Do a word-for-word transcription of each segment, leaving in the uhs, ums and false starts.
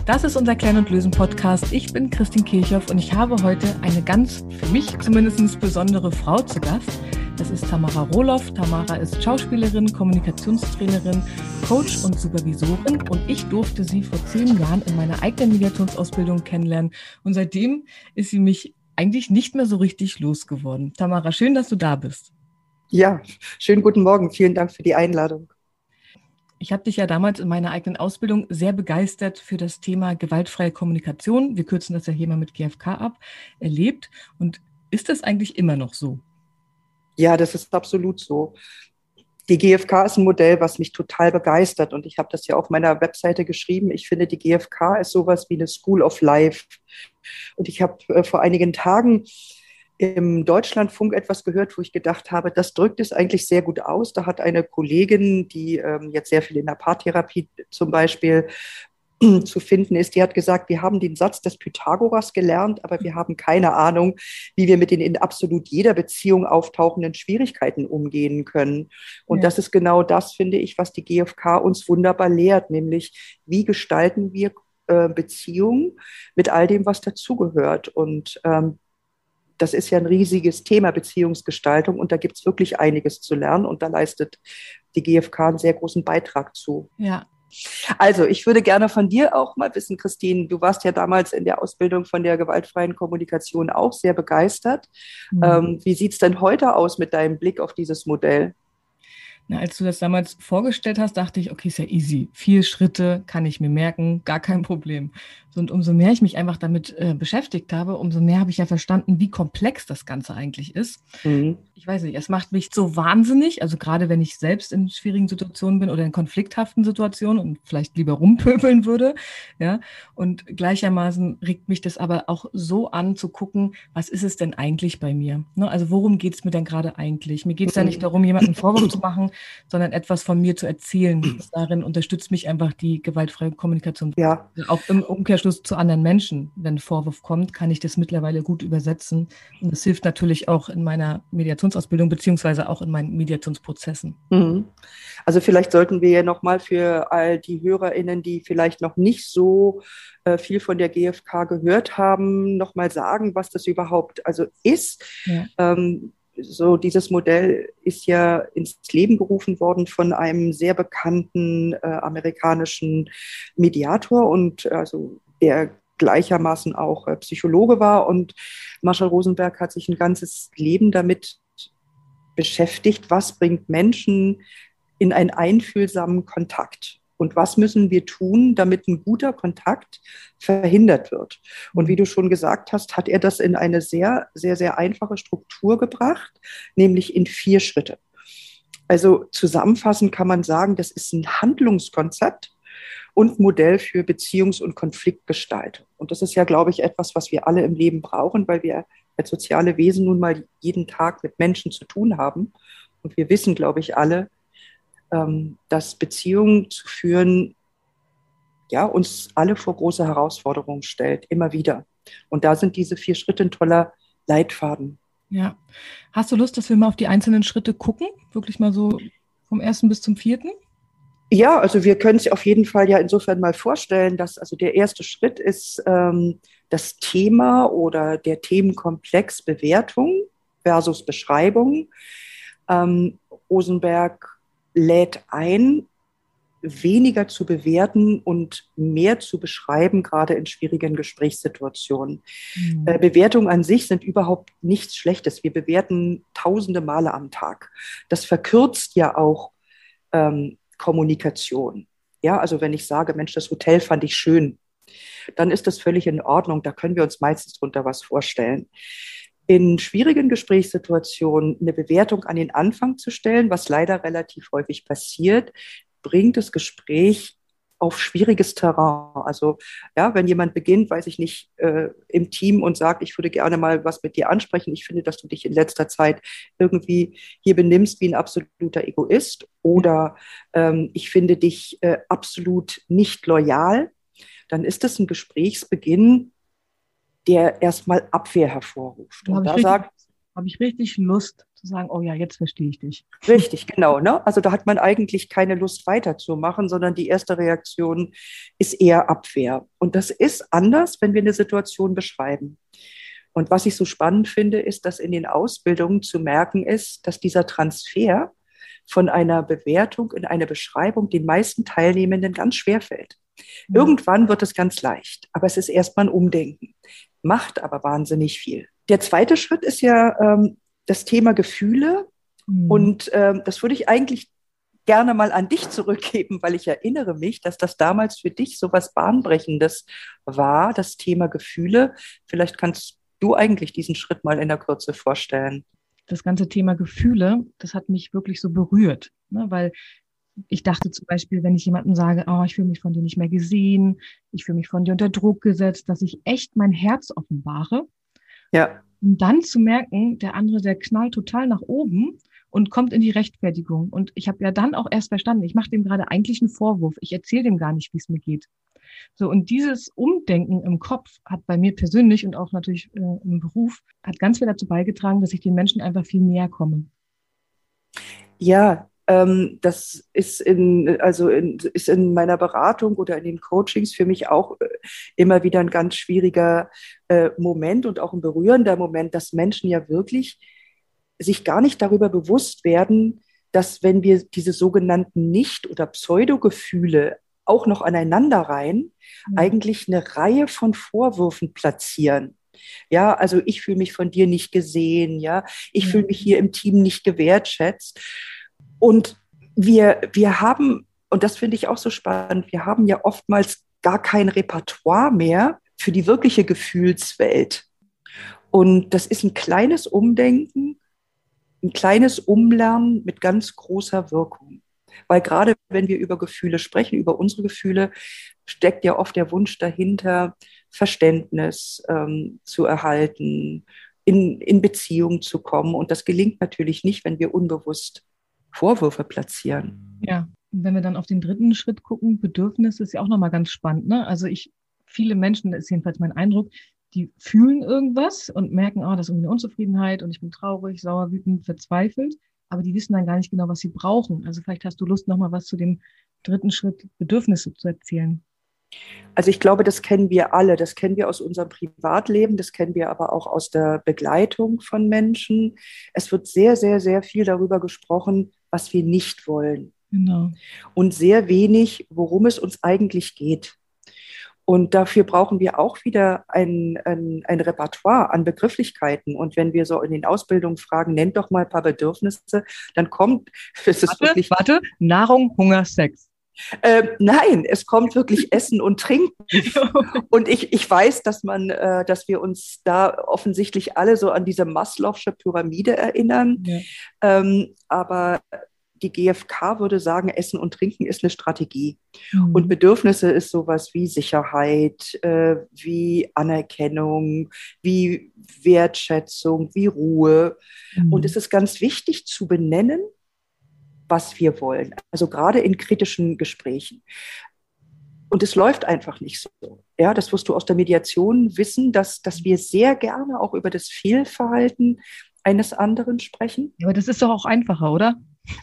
Das ist unser Klären und Lösen Podcast. Ich bin Christine Kirchhoff und ich habe heute eine ganz, für mich zumindest besondere Frau zu Gast. Das ist Tamara Rohloff. Tamara ist Schauspielerin, Kommunikationstrainerin, Coach und Supervisorin und ich durfte sie vor zehn Jahren in meiner eigenen Mediationsausbildung kennenlernen und seitdem ist sie mich eigentlich nicht mehr so richtig losgeworden. Tamara, schön, dass du da bist. Ja, schönen guten Morgen. Vielen Dank für die Einladung. Ich habe dich ja damals in meiner eigenen Ausbildung sehr begeistert für das Thema gewaltfreie Kommunikation. Wir kürzen das ja hier mal mit G F K ab, erlebt. Und ist das eigentlich immer noch so? Ja, das ist absolut so. Die G F K ist ein Modell, was mich total begeistert. Und ich habe das ja auf meiner Webseite geschrieben. Ich finde, die G F K ist sowas wie eine School of Life. Und ich habe äh, vor einigen Tagen im Deutschlandfunk etwas gehört, wo ich gedacht habe, das drückt es eigentlich sehr gut aus. Da hat eine Kollegin, die ähm, jetzt sehr viel in der Paartherapie zum Beispiel äh, zu finden ist, die hat gesagt, wir haben den Satz des Pythagoras gelernt, aber wir haben keine Ahnung, wie wir mit den in absolut jeder Beziehung auftauchenden Schwierigkeiten umgehen können. Und ja. Das ist genau das, finde ich, was die G F K uns wunderbar lehrt, nämlich wie gestalten wir äh, Beziehungen mit all dem, was dazugehört. Und ähm, das ist ja ein riesiges Thema, Beziehungsgestaltung. Und da gibt es wirklich einiges zu lernen. Und da leistet die G F K einen sehr großen Beitrag zu. Ja. Also ich würde gerne von dir auch mal wissen, Christine, du warst ja damals in der Ausbildung von der gewaltfreien Kommunikation auch sehr begeistert. Mhm. Ähm, wie sieht es denn heute aus mit deinem Blick auf dieses Modell? Na, als du das damals vorgestellt hast, dachte ich, okay, ist ja easy. Vier Schritte kann ich mir merken, gar kein Problem. Und umso mehr ich mich einfach damit äh, beschäftigt habe, umso mehr habe ich ja verstanden, wie komplex das Ganze eigentlich ist. Mhm. Ich weiß nicht, es macht mich so wahnsinnig, also gerade wenn ich selbst in schwierigen Situationen bin oder in konflikthaften Situationen und vielleicht lieber rumpöbeln würde, ja. Und gleichermaßen regt mich das aber auch so an, zu gucken, was ist es denn eigentlich bei mir? Ne? Also worum geht es mir denn gerade eigentlich? Mir geht es mhm. ja nicht darum, jemanden einen Vorwurf zu machen, sondern etwas von mir zu erzählen. Darin unterstützt mich einfach die gewaltfreie Kommunikation. Ja. Auch im Umkehrschluss zu anderen Menschen. Wenn ein Vorwurf kommt, kann ich das mittlerweile gut übersetzen. Und das hilft natürlich auch in meiner Mediationsausbildung beziehungsweise auch in meinen Mediationsprozessen. Also vielleicht sollten wir ja nochmal für all die HörerInnen, die vielleicht noch nicht so äh, viel von der G F K gehört haben, nochmal sagen, was das überhaupt also ist. Ja. Ähm, So, dieses Modell ist ja ins Leben gerufen worden von einem sehr bekannten äh, amerikanischen Mediator und also der gleichermaßen auch äh, Psychologe war. Und Marshall Rosenberg hat sich ein ganzes Leben damit beschäftigt, was bringt Menschen in einen einfühlsamen Kontakt. Und was müssen wir tun, damit ein guter Kontakt verhindert wird? Und wie du schon gesagt hast, hat er das in eine sehr, sehr, sehr einfache Struktur gebracht, nämlich in vier Schritte. Also zusammenfassend kann man sagen, das ist ein Handlungskonzept und Modell für Beziehungs- und Konfliktgestaltung. Und das ist ja, glaube ich, etwas, was wir alle im Leben brauchen, weil wir als soziale Wesen nun mal jeden Tag mit Menschen zu tun haben. Und wir wissen, glaube ich, alle, dass Beziehungen zu führen, ja, uns alle vor große Herausforderungen stellt, immer wieder. Und da sind diese vier Schritte ein toller Leitfaden. Ja. Hast du Lust, dass wir mal auf die einzelnen Schritte gucken? Wirklich mal so vom ersten bis zum vierten? Ja, also wir können es auf jeden Fall ja insofern mal vorstellen, dass also der erste Schritt ist ähm, das Thema oder der Themenkomplex Bewertung versus Beschreibung. Ähm, Rosenberg lädt ein, weniger zu bewerten und mehr zu beschreiben, gerade in schwierigen Gesprächssituationen. Mhm. Äh, Bewertungen an sich sind überhaupt nichts Schlechtes. Wir bewerten tausende Male am Tag. Das verkürzt ja auch ähm, Kommunikation. Ja, also wenn ich sage, Mensch, das Hotel fand ich schön, dann ist das völlig in Ordnung. Da können wir uns meistens drunter was vorstellen. In schwierigen Gesprächssituationen eine Bewertung an den Anfang zu stellen, was leider relativ häufig passiert, bringt das Gespräch auf schwieriges Terrain. Also ja, wenn jemand beginnt, weiß ich nicht, äh, im Team und sagt, ich würde gerne mal was mit dir ansprechen, ich finde, dass du dich in letzter Zeit irgendwie hier benimmst wie ein absoluter Egoist oder ähm, ich finde dich äh, absolut nicht loyal, dann ist das ein Gesprächsbeginn, der erstmal Abwehr hervorruft. Und da sagt, habe ich richtig Lust zu sagen, oh ja, jetzt verstehe ich dich. Richtig, genau. Ne? Also da hat man eigentlich keine Lust weiterzumachen, sondern die erste Reaktion ist eher Abwehr. Und das ist anders, wenn wir eine Situation beschreiben. Und was ich so spannend finde, ist, dass in den Ausbildungen zu merken ist, dass dieser Transfer von einer Bewertung in eine Beschreibung den meisten Teilnehmenden ganz schwer fällt. Mhm. Irgendwann wird es ganz leicht, aber es ist erstmal ein Umdenken, macht aber wahnsinnig viel. Der zweite Schritt ist ja ähm, das Thema Gefühle. Mhm. Und ähm, das würde ich eigentlich gerne mal an dich zurückgeben, weil ich erinnere mich, dass das damals für dich so was Bahnbrechendes war, das Thema Gefühle. Vielleicht kannst du eigentlich diesen Schritt mal in der Kürze vorstellen. Das ganze Thema Gefühle, das hat mich wirklich so berührt, ne? Weil ich dachte zum Beispiel, wenn ich jemandem sage, oh, ich fühle mich von dir nicht mehr gesehen, ich fühle mich von dir unter Druck gesetzt, dass ich echt mein Herz offenbare. Ja. Um dann zu merken, der andere, der knallt total nach oben und kommt in die Rechtfertigung. Und ich habe ja dann auch erst verstanden, ich mache dem gerade eigentlich einen Vorwurf. Ich erzähle dem gar nicht, wie es mir geht. So, und dieses Umdenken im Kopf hat bei mir persönlich und auch natürlich äh, im Beruf, hat ganz viel dazu beigetragen, dass ich den Menschen einfach viel näher komme. Ja, ähm, das ist in, also in, ist in meiner Beratung oder in den Coachings für mich auch äh, immer wieder ein ganz schwieriger äh, Moment und auch ein berührender Moment, dass Menschen ja wirklich sich gar nicht darüber bewusst werden, dass wenn wir diese sogenannten Nicht- oder Pseudogefühle auch noch aneinander reihen, mhm. eigentlich eine Reihe von Vorwürfen platzieren. Ja, also ich fühle mich von dir nicht gesehen, ja, ich mhm. fühle mich hier im Team nicht gewertschätzt. Und wir, wir haben, und das finde ich auch so spannend, wir haben ja oftmals gar kein Repertoire mehr für die wirkliche Gefühlswelt. Und das ist ein kleines Umdenken, ein kleines Umlernen mit ganz großer Wirkung. Weil gerade wenn wir über Gefühle sprechen, über unsere Gefühle, steckt ja oft der Wunsch dahinter, Verständnis ähm, zu erhalten, in, in Beziehung zu kommen. Und das gelingt natürlich nicht, wenn wir unbewusst Vorwürfe platzieren. Ja, und wenn wir dann auf den dritten Schritt gucken, Bedürfnisse ist ja auch nochmal ganz spannend, ne? Also ich, viele Menschen, das ist jedenfalls mein Eindruck, die fühlen irgendwas und merken, oh, das ist irgendwie eine Unzufriedenheit und ich bin traurig, sauer, wütend, verzweifelt, aber die wissen dann gar nicht genau, was sie brauchen. Also vielleicht hast du Lust, nochmal was zu dem dritten Schritt Bedürfnisse zu erzählen. Also ich glaube, das kennen wir alle. Das kennen wir aus unserem Privatleben, das kennen wir aber auch aus der Begleitung von Menschen. Es wird sehr, sehr, sehr viel darüber gesprochen, was wir nicht wollen. Genau. Und sehr wenig, worum es uns eigentlich geht. Und dafür brauchen wir auch wieder ein, ein, ein Repertoire an Begrifflichkeiten. Und wenn wir so in den Ausbildungen fragen, nennt doch mal ein paar Bedürfnisse, dann kommt, es ist warte, wirklich, warte, Nahrung, Hunger, Sex. Äh, nein, es kommt wirklich Essen und Trinken. Und ich, ich weiß, dass man, äh, dass wir uns da offensichtlich alle so an diese Maslow'sche Pyramide erinnern. Ja. Ähm, aber die G f K würde sagen, Essen und Trinken ist eine Strategie. Mhm. Und Bedürfnisse ist sowas wie Sicherheit, äh, wie Anerkennung, wie Wertschätzung, wie Ruhe. Mhm. Und es ist ganz wichtig zu benennen, was wir wollen. Also gerade in kritischen Gesprächen. Und es läuft einfach nicht so. Ja, das wirst du aus der Mediation wissen, dass, dass wir sehr gerne auch über das Fehlverhalten eines anderen sprechen. Ja, aber das ist doch auch einfacher, oder?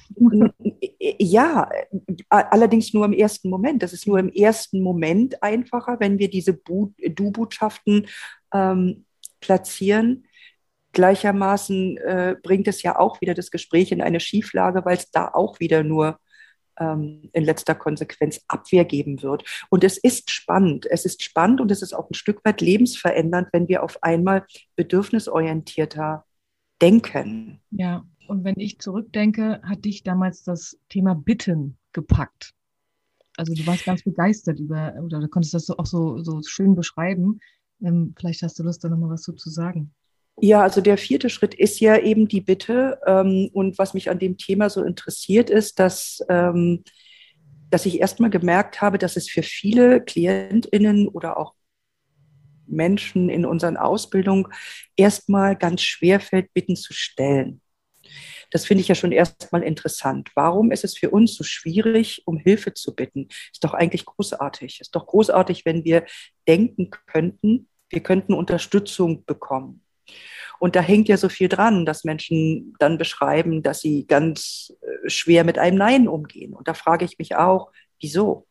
Ja, allerdings nur im ersten Moment. Das ist nur im ersten Moment einfacher, wenn wir diese Du-Botschaften ähm, platzieren. Gleichermaßen äh, bringt es ja auch wieder das Gespräch in eine Schieflage, weil es da auch wieder nur ähm, in letzter Konsequenz Abwehr geben wird. Und es ist spannend. Es ist spannend und es ist auch ein Stück weit lebensverändernd, wenn wir auf einmal bedürfnisorientierter denken. Ja, und wenn ich zurückdenke, hat dich damals das Thema Bitten gepackt. Also du warst ganz begeistert über, oder du konntest das so, auch so, so schön beschreiben. Ähm, vielleicht hast du Lust, da nochmal was zu sagen. Ja, also der vierte Schritt ist ja eben die Bitte. Ähm, und was mich an dem Thema so interessiert ist, dass, ähm, dass ich erstmal gemerkt habe, dass es für viele KlientInnen oder auch Menschen in unseren Ausbildungen erstmal ganz schwer fällt, Bitten zu stellen. Das finde ich ja schon erstmal interessant. Warum ist es für uns so schwierig, um Hilfe zu bitten? Ist doch eigentlich großartig. Ist doch großartig, wenn wir denken könnten, wir könnten Unterstützung bekommen. Und da hängt ja so viel dran, dass Menschen dann beschreiben, dass sie ganz äh, schwer mit einem Nein umgehen. Und da frage ich mich auch, wieso?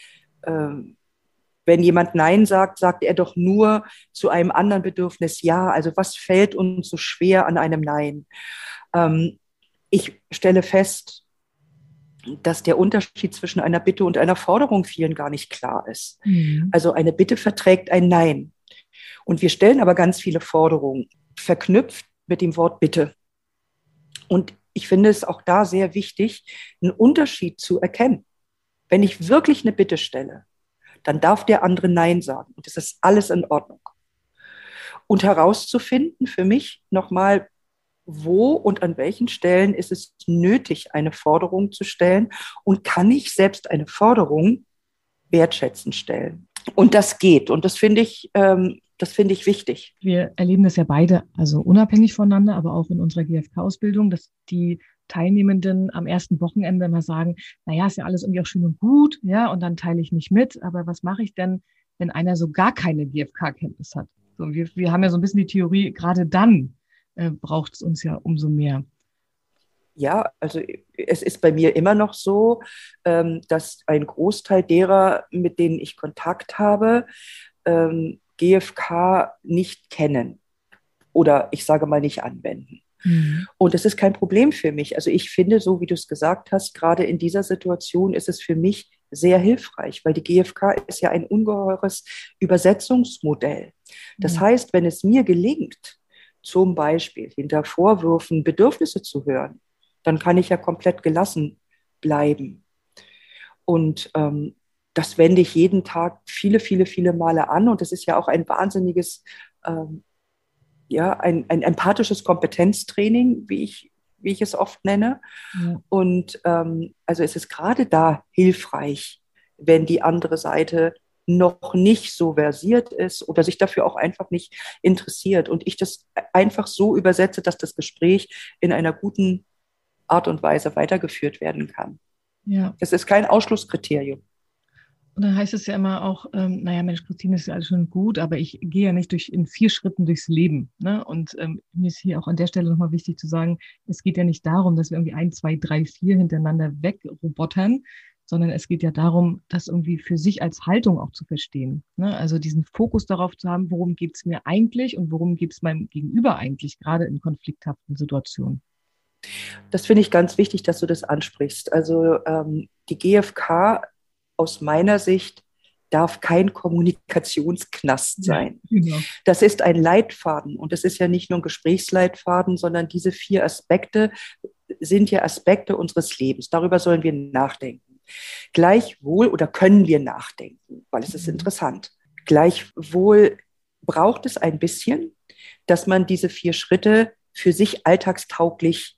Ähm, wenn jemand Nein sagt, sagt er doch nur zu einem anderen Bedürfnis Ja. Also was fällt uns so schwer an einem Nein? Ähm, ich stelle fest, dass der Unterschied zwischen einer Bitte und einer Forderung vielen gar nicht klar ist. Mhm. Also eine Bitte verträgt ein Nein. Und wir stellen aber ganz viele Forderungen, verknüpft mit dem Wort Bitte. Und ich finde es auch da sehr wichtig, einen Unterschied zu erkennen. Wenn ich wirklich eine Bitte stelle, dann darf der andere Nein sagen. Und das ist alles in Ordnung. Und herauszufinden für mich nochmal, wo und an welchen Stellen ist es nötig, eine Forderung zu stellen und kann ich selbst eine Forderung wertschätzend stellen. Und das geht und das finde ich, ähm, das finde ich wichtig. Wir erleben das ja beide, also unabhängig voneinander, aber auch in unserer G F K-Ausbildung, dass die Teilnehmenden am ersten Wochenende immer sagen, naja, ist ja alles irgendwie auch schön und gut, ja, und dann teile ich mich mit, aber was mache ich denn, wenn einer so gar keine G F K-Kenntnis hat? So, wir, wir haben ja so ein bisschen die Theorie, gerade dann äh, braucht es uns ja umso mehr. Ja, also es ist bei mir immer noch so, ähm, dass ein Großteil derer, mit denen ich Kontakt habe, ähm, G F K nicht kennen oder ich sage mal nicht anwenden. Mhm. Und das ist kein Problem für mich. Also ich finde, so wie du es gesagt hast, gerade in dieser Situation ist es für mich sehr hilfreich, weil die G F K ist ja ein ungeheures Übersetzungsmodell. Das Mhm. heißt, wenn es mir gelingt, zum Beispiel hinter Vorwürfen Bedürfnisse zu hören, dann kann ich ja komplett gelassen bleiben. Und ähm, das wende ich jeden Tag viele, viele, viele Male an. Und das ist ja auch ein wahnsinniges, ähm, ja, ein, ein empathisches Kompetenztraining, wie ich, wie ich es oft nenne. Ja. Und ähm, also es ist gerade da hilfreich, wenn die andere Seite noch nicht so versiert ist oder sich dafür auch einfach nicht interessiert. Und ich das einfach so übersetze, dass das Gespräch in einer guten Art und Weise weitergeführt werden kann. Ja. Das ist kein Ausschlusskriterium. Und dann heißt es ja immer auch, ähm, naja, Mensch, Christine, ist ja alles schon gut, aber ich gehe ja nicht durch in vier Schritten durchs Leben. Ne? Und ähm, mir ist hier auch an der Stelle nochmal wichtig zu sagen, es geht ja nicht darum, dass wir irgendwie ein, zwei, drei, vier hintereinander wegrobotern, sondern es geht ja darum, das irgendwie für sich als Haltung auch zu verstehen. Ne? Also diesen Fokus darauf zu haben, worum geht es mir eigentlich und worum geht es meinem Gegenüber eigentlich, gerade in konflikthaften Situationen. Das finde ich ganz wichtig, dass du das ansprichst. Also ähm, die G F K aus meiner Sicht darf kein Kommunikationsknast sein. Ja, genau. Das ist ein Leitfaden und es ist ja nicht nur ein Gesprächsleitfaden, sondern diese vier Aspekte sind ja Aspekte unseres Lebens. Darüber sollen wir nachdenken. Gleichwohl oder können wir nachdenken, weil es ist interessant. Gleichwohl braucht es ein bisschen, dass man diese vier Schritte für sich alltagstauglich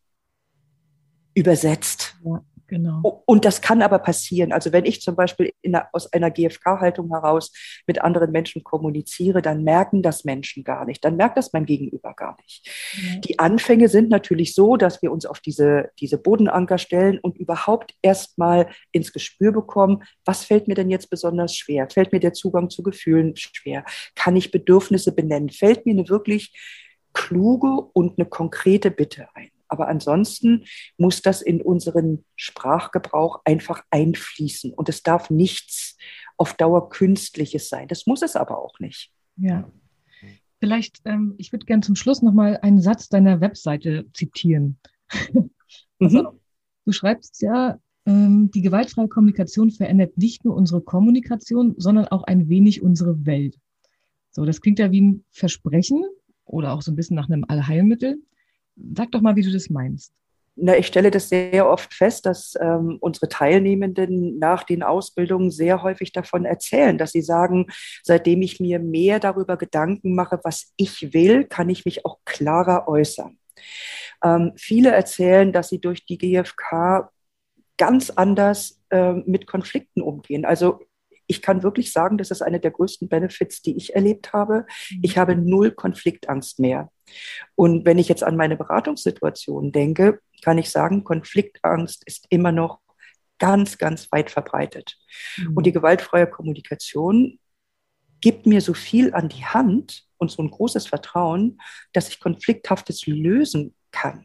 übersetzt. Ja, genau. Und das kann aber passieren. Also wenn ich zum Beispiel in einer, aus einer G F K-Haltung heraus mit anderen Menschen kommuniziere, dann merken das Menschen gar nicht. Dann merkt das mein Gegenüber gar nicht. Ja. Die Anfänge sind natürlich so, dass wir uns auf diese, diese Bodenanker stellen und überhaupt erstmal ins Gespür bekommen, was fällt mir denn jetzt besonders schwer? Fällt mir der Zugang zu Gefühlen schwer? Kann ich Bedürfnisse benennen? Fällt mir eine wirklich kluge und eine konkrete Bitte ein? Aber ansonsten muss das in unseren Sprachgebrauch einfach einfließen. Und es darf nichts auf Dauer Künstliches sein. Das muss es aber auch nicht. Ja. Vielleicht, ähm, ich würde gerne zum Schluss nochmal einen Satz deiner Webseite zitieren. Also, Mhm. du schreibst ja, ähm, die gewaltfreie Kommunikation verändert nicht nur unsere Kommunikation, sondern auch ein wenig unsere Welt. So, das klingt ja wie ein Versprechen oder auch so ein bisschen nach einem Allheilmittel. Sag doch mal, wie du das meinst. Na, ich stelle das sehr oft fest, dass ähm, unsere Teilnehmenden nach den Ausbildungen sehr häufig davon erzählen, dass sie sagen, seitdem ich mir mehr darüber Gedanken mache, was ich will, kann ich mich auch klarer äußern. Ähm, viele erzählen, dass sie durch die G F K ganz anders äh, mit Konflikten umgehen. Also ich kann wirklich sagen, das ist einer der größten Benefits, die ich erlebt habe. Ich habe null Konfliktangst mehr. Und wenn ich jetzt an meine Beratungssituation denke, kann ich sagen, Konfliktangst ist immer noch ganz, ganz weit verbreitet. Mhm. Und die gewaltfreie Kommunikation gibt mir so viel an die Hand und so ein großes Vertrauen, dass ich Konflikthaftes lösen kann.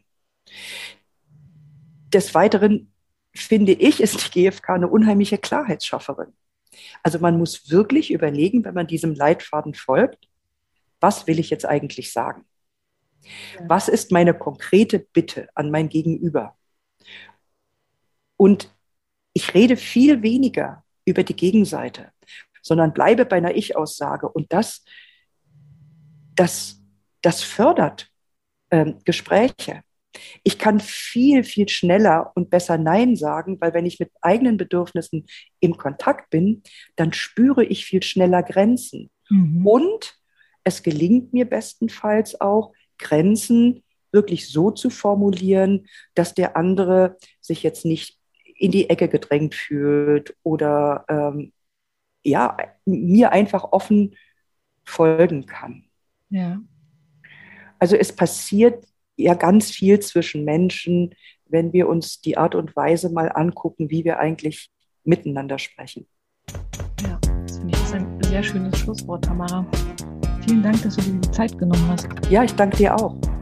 Des Weiteren finde ich, ist die G F K eine unheimliche Klarheitsschafferin. Also man muss wirklich überlegen, wenn man diesem Leitfaden folgt, was will ich jetzt eigentlich sagen? Ja. Was ist meine konkrete Bitte an mein Gegenüber? Und ich rede viel weniger über die Gegenseite, sondern bleibe bei einer Ich-Aussage. Und das, das, das fördert ähm, Gespräche. Ich kann viel, viel schneller und besser Nein sagen, weil wenn ich mit eigenen Bedürfnissen im Kontakt bin, dann spüre ich viel schneller Grenzen. Mhm. Und es gelingt mir bestenfalls auch, Grenzen wirklich so zu formulieren, dass der andere sich jetzt nicht in die Ecke gedrängt fühlt oder ähm, ja, mir einfach offen folgen kann. Ja. Also es passiert ja ganz viel zwischen Menschen, wenn wir uns die Art und Weise mal angucken, wie wir eigentlich miteinander sprechen. Ja, das finde ich ist ein sehr schönes Schlusswort, Tamara. Vielen Dank, dass du dir die Zeit genommen hast. Ja, ich danke dir auch.